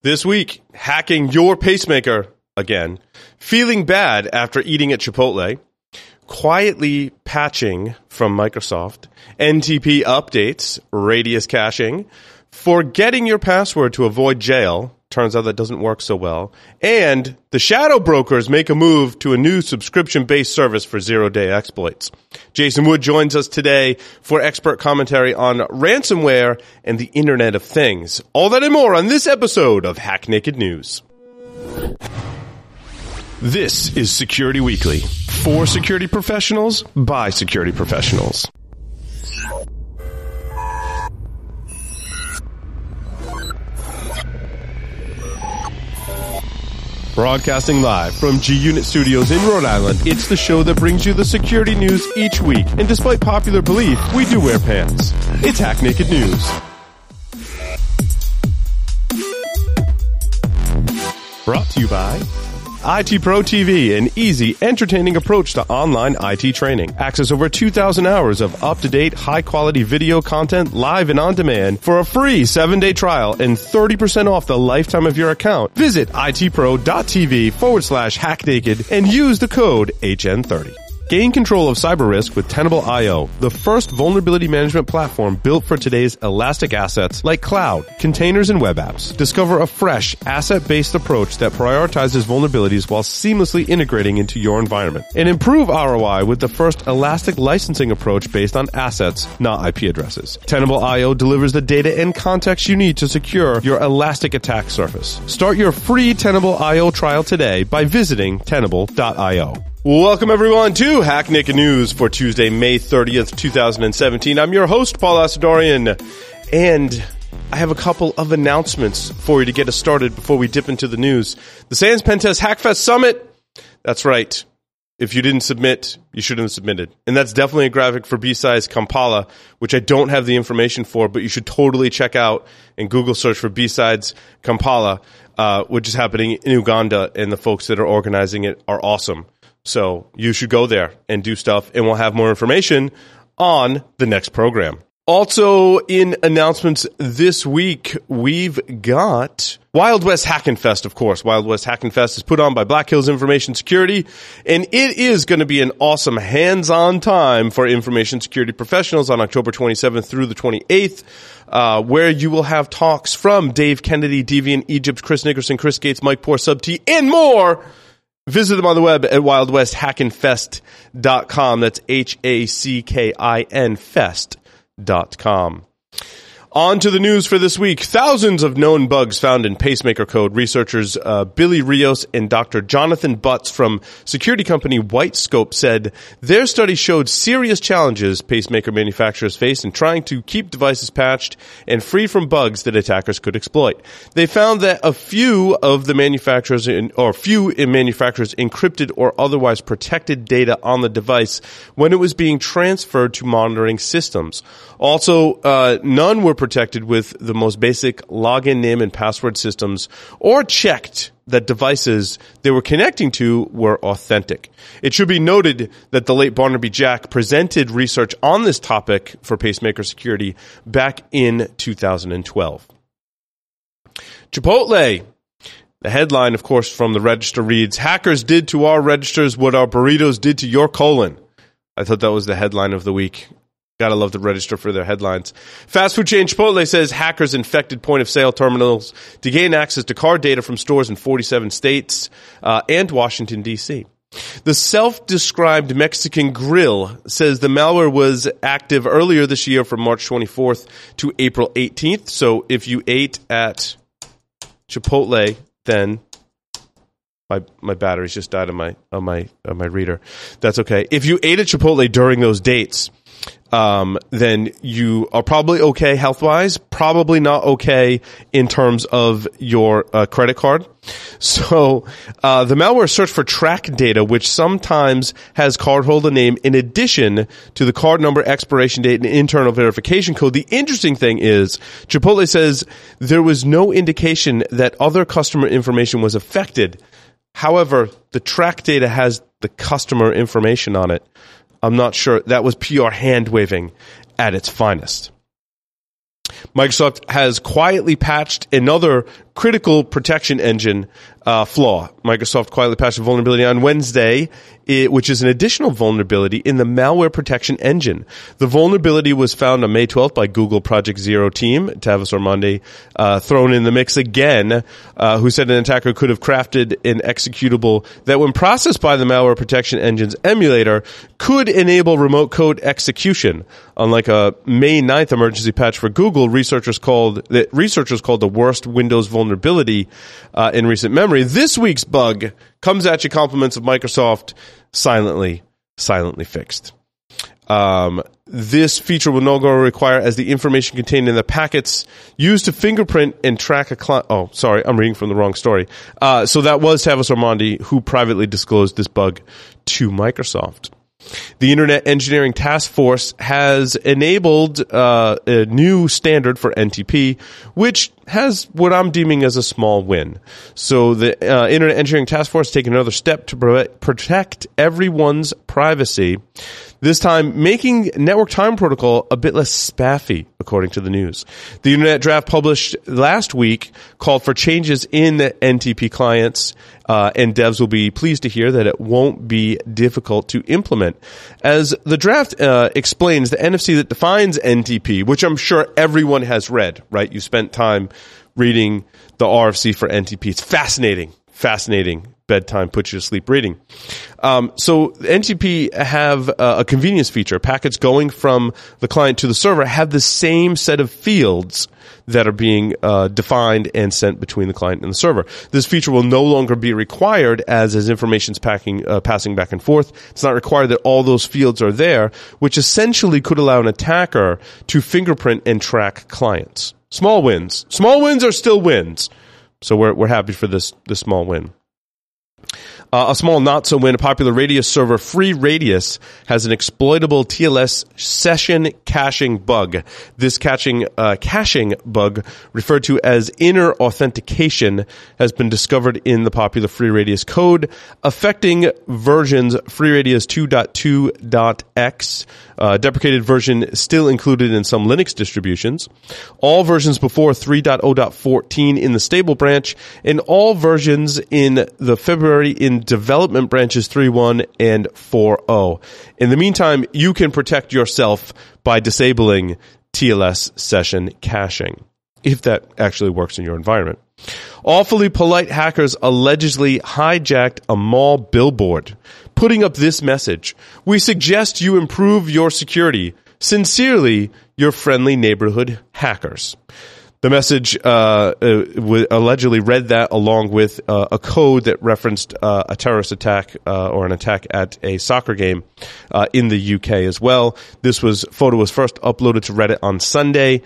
This week, hacking your pacemaker again, feeling bad after eating at Chipotle, quietly patching from Microsoft, NTP updates, Radius caching, forgetting your password to avoid jail, turns out that doesn't work so well, and the shadow brokers make a move to a new subscription-based service for zero-day exploits. Jason Wood joins us today for expert commentary on ransomware and the Internet of Things. All that and more on this episode of Hack Naked News. This is Security Weekly, for security professionals, by security professionals. Broadcasting live from G-Unit Studios in Rhode Island, it's the show that brings you the security news each week. And despite popular belief, we do wear pants. It's Hack Naked News. Brought to you by IT Pro TV, an easy, entertaining approach to online IT training. Access over 2,000 hours of up-to-date, high-quality video content live and on demand for a free 7-day trial and 30% off the lifetime of your account. Visit itpro.tv/hacknaked and use the code HN30. Gain control of cyber risk with Tenable.io, the first vulnerability management platform built for today's elastic assets like cloud, containers, and web apps. Discover a fresh, asset-based approach that prioritizes vulnerabilities while seamlessly integrating into your environment. And improve ROI with the first elastic licensing approach based on assets, not IP addresses. Tenable.io delivers the data and context you need to secure your elastic attack surface. Start your free Tenable.io trial today by visiting Tenable.io. Welcome everyone to Hack Naked News for Tuesday, May 30th, 2017. I'm your host, Paul Asadorian, and I have a couple of announcements for you to get us started before we dip into the news. The Sans Pentest Hackfest Summit, that's right. If you didn't submit, you shouldn't have submitted. And that's definitely a graphic for B-Sides Kampala, which I don't have the information for, but you should totally check out and Google search for B-Sides Kampala, which is happening in Uganda, and the folks that are organizing it are awesome. So you should go there and do stuff, and we'll have more information on the next program. Also in announcements this week, we've got Wild West Hackin' Fest, of course. Wild West Hackin' Fest is put on by Black Hills Information Security, and it is going to be an awesome hands-on time for information security professionals on October 27th through the 28th, where you will have talks from Dave Kennedy, Deviant Egypt, Chris Nickerson, Chris Gates, Mike Poor, Sub T, and more. Visit them on the web at wildwesthackinfest.com. That's HACKIN fest.com. On to the news for this week. Thousands of known bugs found in pacemaker code. Researchers Billy Rios and Dr. Jonathan Butts from security company Whitescope said their study showed serious challenges pacemaker manufacturers face in trying to keep devices patched and free from bugs that attackers could exploit. They found that few manufacturers encrypted or otherwise protected data on the device when it was being transferred to monitoring systems. Also, none were protected with the most basic login name and password systems or checked that devices they were connecting to were authentic. It should be noted that the late Barnaby Jack presented research on this topic for pacemaker security back in 2012. Chipotle. The headline, of course, from the Register reads, "Hackers did to our registers what our burritos did to your colon." I thought that was the headline of the week. Gotta love the Register for their headlines. Fast food chain Chipotle says hackers infected point-of-sale terminals to gain access to card data from stores in 47 states and Washington, D.C. The self-described Mexican Grill says the malware was active earlier this year from March 24th to April 18th. So if you ate at Chipotle, then my batteries just died on my reader. That's okay. If you ate at Chipotle during those dates, then you are probably okay health-wise, probably not okay in terms of your credit card. So the malware searched for track data, which sometimes has cardholder name in addition to the card number, expiration date, and internal verification code. The interesting thing is Chipotle says there was no indication that other customer information was affected. However, the track data has the customer information on it. I'm not sure. That was PR hand-waving at its finest. Microsoft has quietly patched another critical protection engine flaw. Microsoft quietly patched a vulnerability on Wednesday, which is an additional vulnerability in the malware protection engine. The vulnerability was found on May 12th by Google Project Zero team. Tavis Ormandy thrown in the mix again, who said an attacker could have crafted an executable that, when processed by the malware protection engine's emulator, could enable remote code execution. Unlike a May 9th emergency patch for Google, researchers called the worst Windows vulnerability in recent memory. This week's bug comes at you compliments of Microsoft, silently fixed. This feature will no longer require, as the information contained in the packets used to fingerprint and track a client. Oh, sorry, I'm reading from the wrong story. So that was Tavis Ormandy who privately disclosed this bug to Microsoft. The Internet Engineering Task Force has enabled a new standard for NTP, which has what I'm deeming as a small win. So the Internet Engineering Task Force has taken another step to protect everyone's privacy, this time making Network Time Protocol a bit less spaffy, according to the news. The Internet Draft published last week called for changes in NTP clients, and devs will be pleased to hear that it won't be difficult to implement. As the draft explains, the NFC that defines NTP, which I'm sure everyone has read, right? You spent time reading the RFC for NTP. It's fascinating bedtime, put you to sleep reading. So NTP have a convenience feature. Packets going from the client to the server have the same set of fields that are being defined and sent between the client and the server. This feature will no longer be required as information's passing back and forth. It's not required that all those fields are there, which essentially could allow an attacker to fingerprint and track clients. Small wins. Small wins are still wins. So we're happy for this small win. A small not-so-win, a popular Radius server, FreeRadius, has an exploitable TLS session caching bug. This caching bug, referred to as inner authentication, has been discovered in the popular FreeRadius code, affecting versions FreeRadius 2.2.x, deprecated version still included in some Linux distributions, all versions before 3.0.14 in the stable branch, and all versions in the February in development branches 3.1 and 4.0. In the meantime, you can protect yourself by disabling TLS session caching, if that actually works in your environment. Awfully polite hackers allegedly hijacked a mall billboard, putting up this message: "We suggest you improve your security. Sincerely, your friendly neighborhood hackers." The message allegedly read that along with a code that referenced a terrorist attack or an attack at a soccer game in the UK as well. This photo was first uploaded to Reddit on Sunday.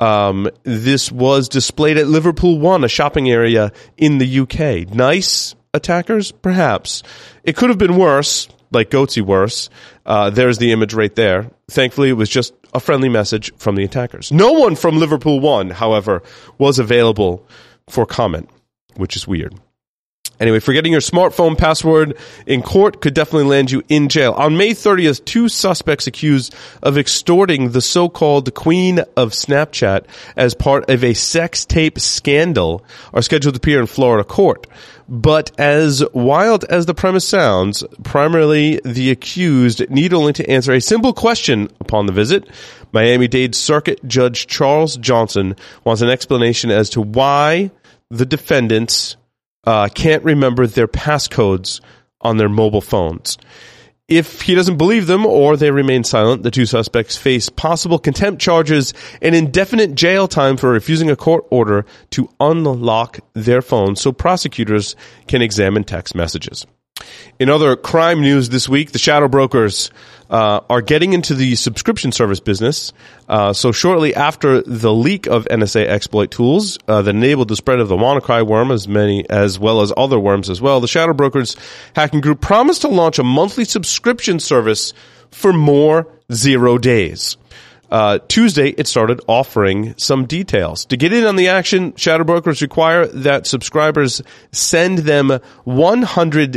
This was displayed at Liverpool One, a shopping area in the UK. Nice attackers? Perhaps. It could have been worse, like Goatsy worse. There's the image right there. Thankfully, it was just a friendly message from the attackers. No one from Liverpool One, however, was available for comment, which is weird. Anyway, forgetting your smartphone password in court could definitely land you in jail. On May 30th, 2 suspects accused of extorting the so-called Queen of Snapchat as part of a sex tape scandal are scheduled to appear in Florida court. But as wild as the premise sounds, primarily the accused need only to answer a simple question upon the visit. Miami-Dade Circuit Judge Charles Johnson wants an explanation as to why the defendants can't remember their passcodes on their mobile phones. If he doesn't believe them or they remain silent, the 2 suspects face possible contempt charges and indefinite jail time for refusing a court order to unlock their phones so prosecutors can examine text messages. In other crime news this week, the shadow brokers are getting into the subscription service business. So shortly after the leak of NSA exploit tools that enabled the spread of the WannaCry worm, as well as other worms as well, the shadow brokers hacking group promised to launch a monthly subscription service for more 0 days. Tuesday, it started offering some details. To get in on the action, shadow brokers require that subscribers send them $100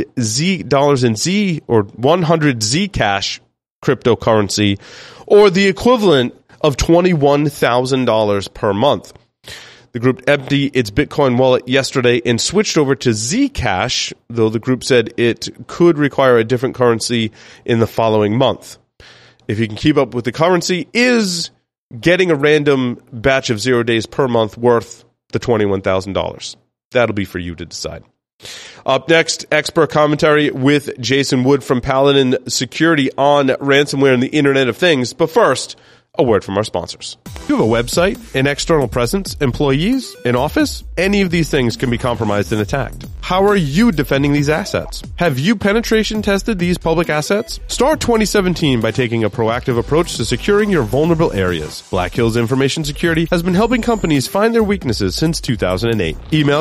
Zcash cryptocurrency, or the equivalent of $21,000 per month. The group emptied its Bitcoin wallet yesterday and switched over to Zcash, though the group said it could require a different currency in the following month. If you can keep up with the currency, is getting a random batch of 0 days per month worth the $21,000? That'll be for you to decide. Up next, expert commentary with Jason Wood from Paladin Security on ransomware and the Internet of Things. But first, a word from our sponsors. You have a website, an external presence, employees, an office? Any of these things can be compromised and attacked. How are you defending these assets? Have you penetration tested these public assets? Start 2017 by taking a proactive approach to securing your vulnerable areas. Black Hills Information Security has been helping companies find their weaknesses since 2008. Email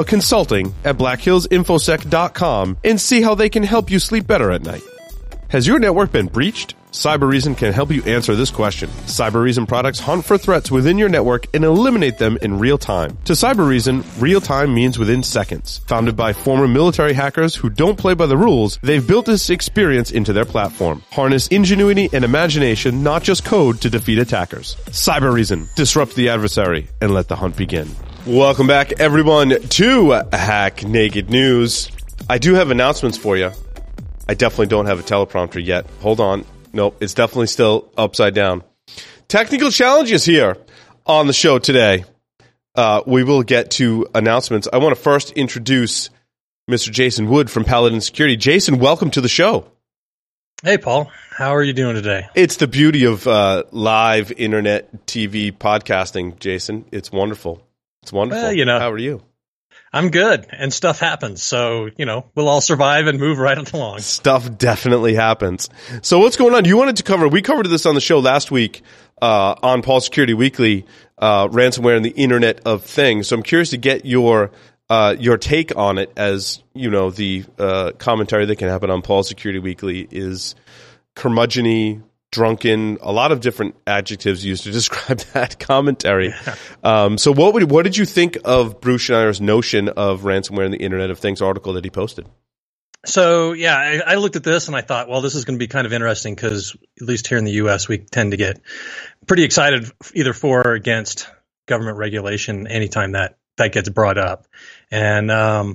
consulting@blackhillsinfosec.com and see how they can help you sleep better at night. Has your network been breached? Cybereason can help you answer this question. Cybereason products hunt for threats within your network and eliminate them in real time. To Cybereason, real time means within seconds. Founded by former military hackers who don't play by the rules, they've built this experience into their platform. Harness ingenuity and imagination, not just code, to defeat attackers. Cybereason. Disrupt the adversary and let the hunt begin. Welcome back, everyone, to Hack Naked News. I do have announcements for you. I definitely don't have a teleprompter yet. Hold on. Nope, it's definitely still upside down. Technical challenges here on the show today. We will get to announcements. I want to first introduce Mr. Jason Wood from Paladin Security. Jason, welcome to the show. Hey, Paul. How are you doing today? It's the beauty of live internet TV podcasting, Jason. It's wonderful. It's wonderful. Well, how are you? I'm good, and stuff happens. So, we'll all survive and move right along. Stuff definitely happens. So what's going on? We covered this on the show last week on Paul Security Weekly, ransomware and the Internet of Things. So I'm curious to get your take on it, as the commentary that can happen on Paul Security Weekly is curmudgeon-y, drunken, a lot of different adjectives used to describe that commentary. So what did you think of Bruce Schneier's notion of ransomware and the Internet of Things article that he posted? So, yeah, I looked at this and I thought, well, this is going to be kind of interesting because at least here in the U.S., we tend to get pretty excited either for or against government regulation anytime that gets brought up. And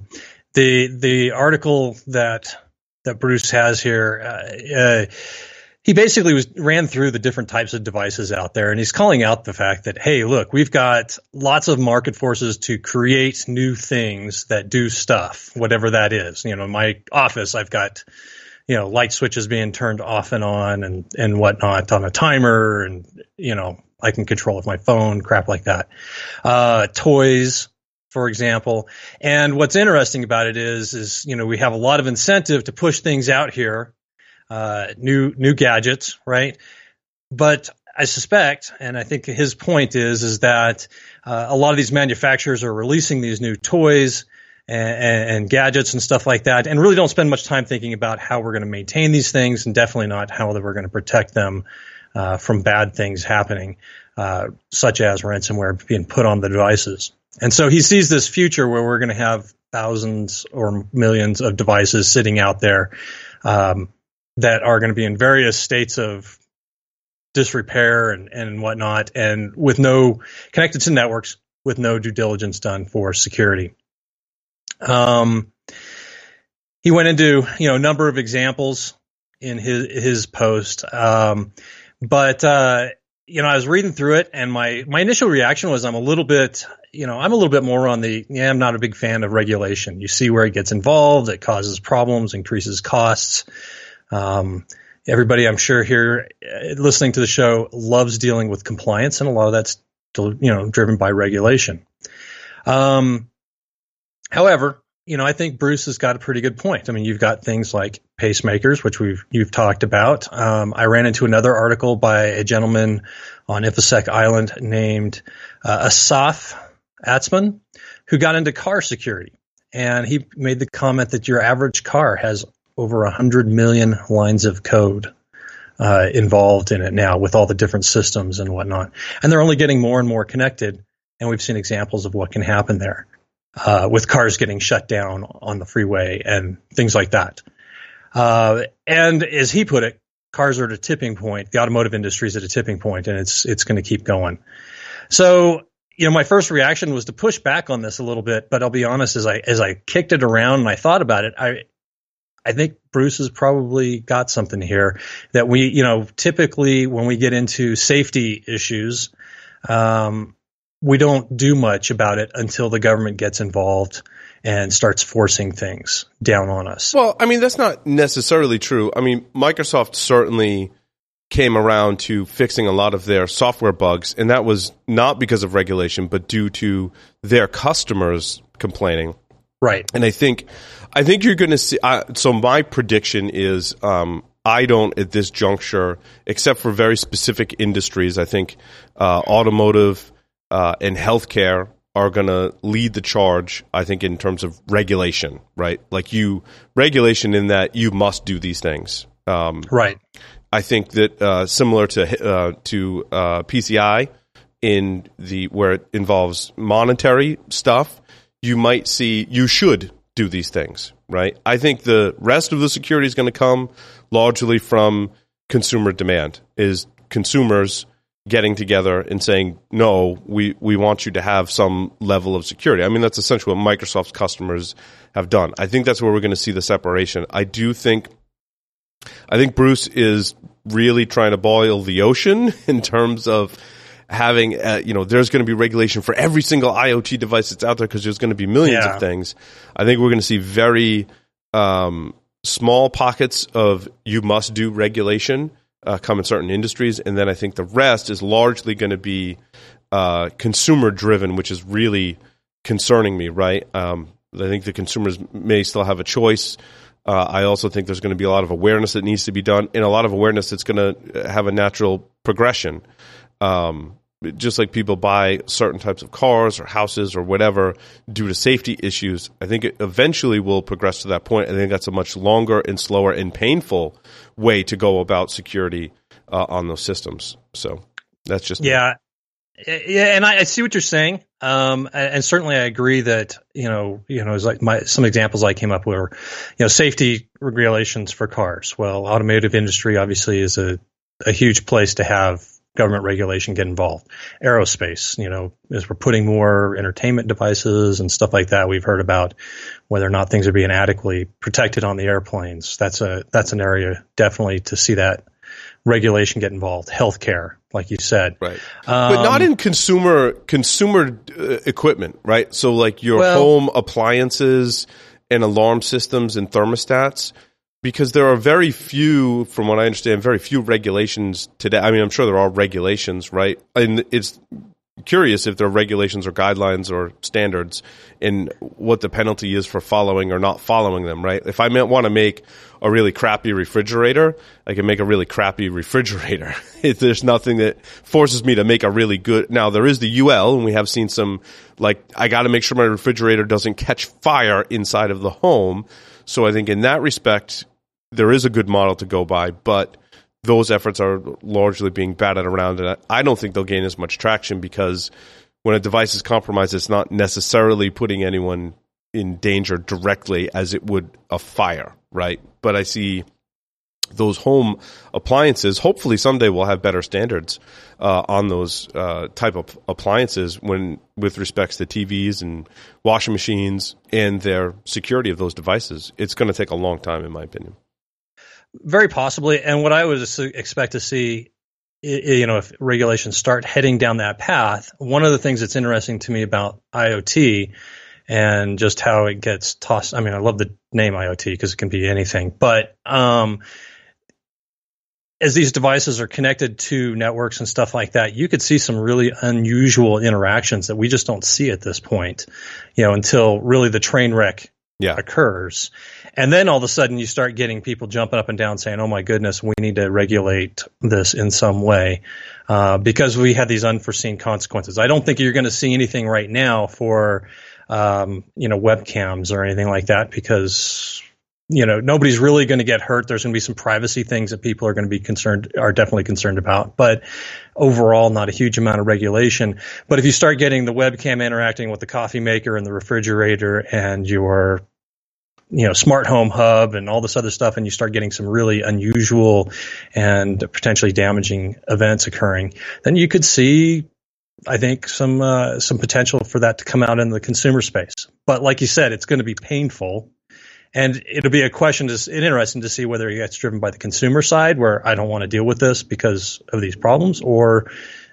the article that Bruce has here, he basically ran through the different types of devices out there, and he's calling out the fact that, hey, look, we've got lots of market forces to create new things that do stuff, whatever that is. In my office, I've got, light switches being turned off and on and whatnot on a timer, and, I can control it with my phone, crap like that. Toys, for example. And what's interesting about it is, we have a lot of incentive to push things out here. New gadgets, right? But I suspect, and I think his point is that a lot of these manufacturers are releasing these new toys and gadgets and stuff like that, and really don't spend much time thinking about how we're going to maintain these things, and definitely not how we're going to protect them from bad things happening, such as ransomware being put on the devices. And so he sees this future where we're going to have thousands or millions of devices sitting out there that are going to be in various states of disrepair and whatnot, and with no connected to networks, with no due diligence done for security. He went into a number of examples in his post, but I was reading through it, and my initial reaction was I'm a little bit more on I'm not a big fan of regulation. You see where it gets involved, it causes problems, increases costs. Everybody, I'm sure here listening to the show loves dealing with compliance, and a lot of that's, driven by regulation. However, I think Bruce has got a pretty good point. I mean, you've got things like pacemakers, which you've talked about. I ran into another article by a gentleman on InfoSec Island named Asaf Atzman, who got into car security, and he made the comment that your average car has over 100 million lines of code involved in it now, with all the different systems and whatnot. And they're only getting more and more connected. And we've seen examples of what can happen there with cars getting shut down on the freeway and things like that. And as he put it, cars are at a tipping point. The automotive industry is at a tipping point, and it's going to keep going. So my first reaction was to push back on this a little bit, but I'll be honest, as I kicked it around and I thought about it, I think Bruce has probably got something here that we, typically when we get into safety issues, we don't do much about it until the government gets involved and starts forcing things down on us. Well, I mean, that's not necessarily true. I mean, Microsoft certainly came around to fixing a lot of their software bugs, and that was not because of regulation, but due to their customers complaining. Right. And I think you're going to see. So my prediction is, I don't at this juncture, except for very specific industries. I think automotive and healthcare are going to lead the charge. I think in terms of regulation, right? Like regulation in that you must do these things. Right. I think that similar to PCI in where it involves monetary stuff, you should do these things, right? I think the rest of the security is going to come largely from consumer demand, is consumers getting together and saying, no, we want you to have some level of security. I mean, that's essentially what Microsoft's customers have done. I think that's where we're going to see the separation. I think Bruce is really trying to boil the ocean in terms of having, there's going to be regulation for every single IoT device that's out there because there's going to be millions of things. I think we're going to see very small pockets of you must do regulation come in certain industries, and then I think the rest is largely going to be consumer driven, which is really concerning me, right? I think the consumers may still have a choice. I also think there's going to be a lot of awareness that needs to be done, and a lot of awareness that's going to have a natural progression. Just like people buy certain types of cars or houses or whatever due to safety issues, I think it eventually will progress to that point. I think that's a much longer and slower and painful way to go about security on those systems. So that's just me. And I see what you're saying, and certainly I agree that it's like some examples I came up with were safety regulations for cars. Well, automotive industry obviously is a huge place to have government regulation get involved. Aerospace, as we're putting more entertainment devices and stuff like that, we've heard about whether or not things are being adequately protected on the airplanes. That's an area definitely to see that regulation get involved. Healthcare, like you said, right, but not in consumer equipment, right? So like your home appliances and alarm systems and thermostats. Because there are very few, from what I understand, very few regulations today. I mean, I'm sure there are regulations, right? And it's curious if there are regulations or guidelines or standards and what the penalty is for following or not following them, right? If I want to make a really crappy refrigerator, I can make a really crappy refrigerator. There's nothing that forces me to make a really good. Now, there is the UL, and we have seen some, like, I got to make sure my refrigerator doesn't catch fire inside of the home. So I think in that respect, there is a good model to go by, but those efforts are largely being batted around, and I don't think they'll gain as much traction because when a device is compromised, it's not necessarily putting anyone in danger directly as it would a fire, right? But I see those home appliances, hopefully someday we'll have better standards on those type of appliances with respects to TVs and washing machines and their security of those devices. It's going to take a long time, in my opinion. Very possibly. And what I would expect to see, if regulations start heading down that path, one of the things that's interesting to me about IoT and just how it gets tossed. I mean, I love the name IoT because it can be anything, but as these devices are connected to networks and stuff like that, you could see some really unusual interactions that we just don't see at this point, until really the train wreck occurs. And then all of a sudden you start getting people jumping up and down saying, oh my goodness, we need to regulate this in some way, because we had these unforeseen consequences. I don't think you're going to see anything right now for, webcams or anything like that because, nobody's really going to get hurt. There's going to be some privacy things that people are going to be definitely concerned about, but overall, not a huge amount of regulation. But if you start getting the webcam interacting with the coffee maker and the refrigerator and your smart home hub and all this other stuff, and you start getting some really unusual and potentially damaging events occurring, then you could see I think, some potential for that to come out in the consumer space. But like you said, it's going to be painful. And it'll be interesting to see whether it gets driven by the consumer side, where I don't want to deal with this because of these problems, or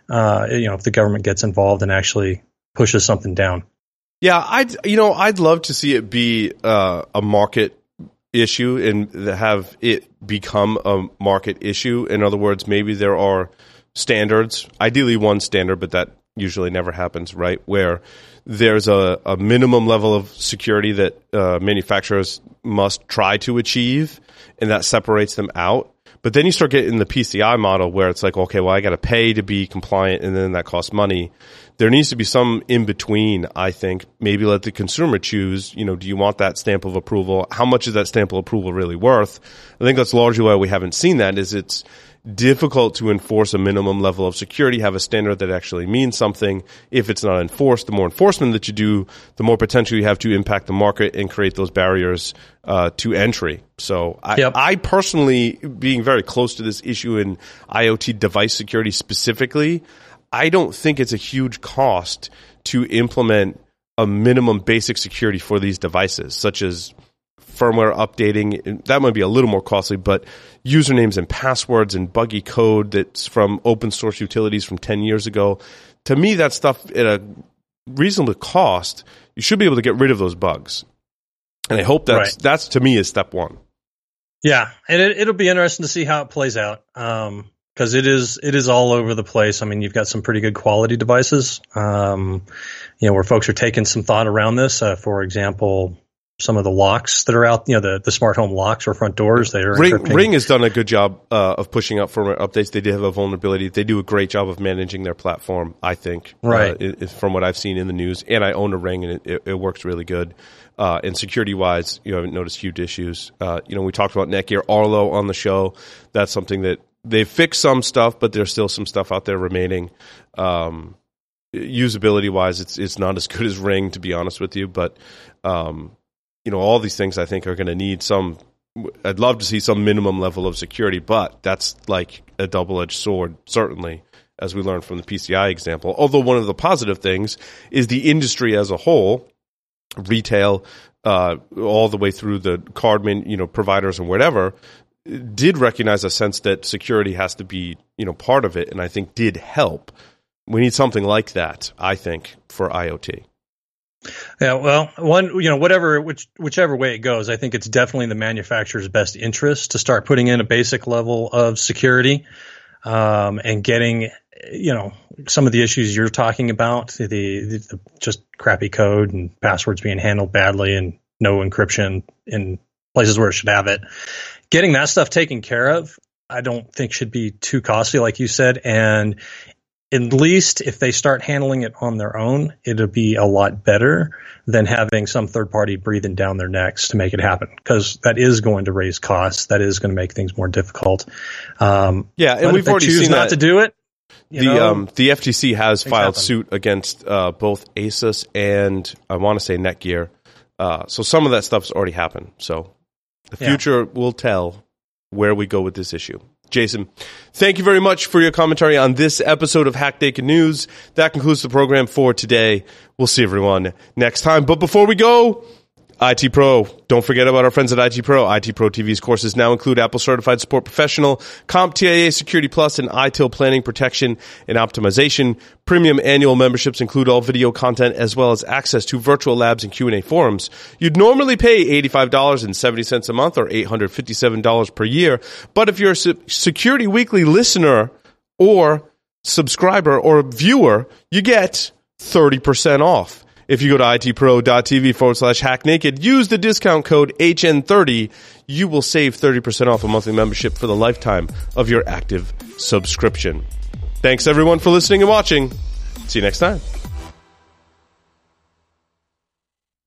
if the government gets involved and actually pushes something down. Yeah, I'd love to see it be a market issue and have it become a market issue. In other words, maybe there are standards, ideally one standard, but that usually never happens, right? Where there's a minimum level of security that manufacturers must try to achieve, and that separates them out. But then you start getting the PCI model where it's like, okay, well, I got to pay to be compliant, and then that costs money. There needs to be some in between, I think. Maybe let the consumer choose, do you want that stamp of approval? How much is that stamp of approval really worth? I think that's largely why we haven't seen that, is it's difficult to enforce a minimum level of security, have a standard that actually means something. If it's not enforced, the more enforcement that you do, the more potential you have to impact the market and create those barriers to entry. So I personally, being very close to this issue in IoT device security specifically, I don't think it's a huge cost to implement a minimum basic security for these devices, such as firmware updating. That might be a little more costly, but usernames and passwords and buggy code that's from open source utilities from 10 years ago. To me, that stuff at a reasonable cost, you should be able to get rid of those bugs. And I hope that's to me is step one. Yeah, and it'll be interesting to see how it plays out. Because it is all over the place. I mean, you've got some pretty good quality devices, where folks are taking some thought around this. For example, some of the locks that are out, the smart home locks or front doors. Ring has done a good job of pushing up firmware updates. They did have a vulnerability. They do a great job of managing their platform, I think, from what I've seen in the news. And I own a Ring, and it works really good. And security-wise, I haven't noticed huge issues. We talked about Netgear Arlo on the show. That's something that they fixed some stuff, but there's still some stuff out there remaining. Usability-wise, it's not as good as Ring, to be honest with you. But all these things I think are going to need some. I'd love to see some minimum level of security, but that's like a double-edged sword, certainly, as we learned from the PCI example. Although one of the positive things is the industry as a whole, retail, all the way through the card providers and whatever, did recognize a sense that security has to be, part of it, and I think did help. We need something like that, I think, for IoT. Yeah, well, whichever way it goes, I think it's definitely in the manufacturer's best interest to start putting in a basic level of security, and getting, some of the issues you're talking about, the just crappy code and passwords being handled badly and no encryption in places where it should have it. Getting that stuff taken care of, I don't think should be too costly, like you said. And at least if they start handling it on their own, it'll be a lot better than having some third party breathing down their necks to make it happen, because that is going to raise costs. That is going to make things more difficult. And we've already seen not to do it. The FTC has filed suit against both Asus and I want to say Netgear. So some of that stuff's already happened. So the future will tell where we go with this issue. Jason, thank you very much for your commentary on this episode of Hack Naked News. That concludes the program for today. We'll see everyone next time. But before we go, IT Pro. Don't forget about our friends at IT Pro. IT Pro TV's courses now include Apple Certified Support Professional, CompTIA Security Plus, and ITIL Planning, Protection, and Optimization. Premium annual memberships include all video content as well as access to virtual labs and Q&A forums. You'd normally pay $85.70 a month or $857 per year. But if you're a Security Weekly listener or subscriber or viewer, you get 30% off. If you go to itpro.tv/hacknaked, use the discount code HN30, you will save 30% off a monthly membership for the lifetime of your active subscription. Thanks everyone for listening and watching. See you next time.